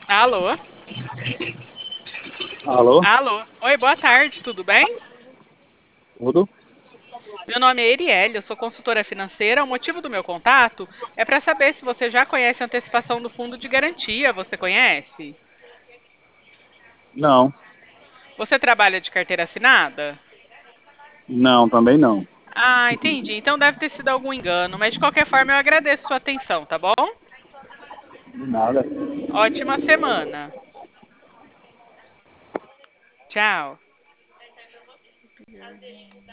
Alô? Alô? Alô? Oi, boa tarde, tudo bem? Tudo? Meu nome é Erielle, eu sou consultora financeira. O motivo do meu contato é para saber se você já conhece a antecipação do fundo de garantia. Você conhece? Não, Você trabalha de carteira assinada? não, também não. Ah, entendi. Então deve ter sido algum engano, mas de qualquer forma eu agradeço sua atenção, tá bom? Nada. Ótima semana. Tchau.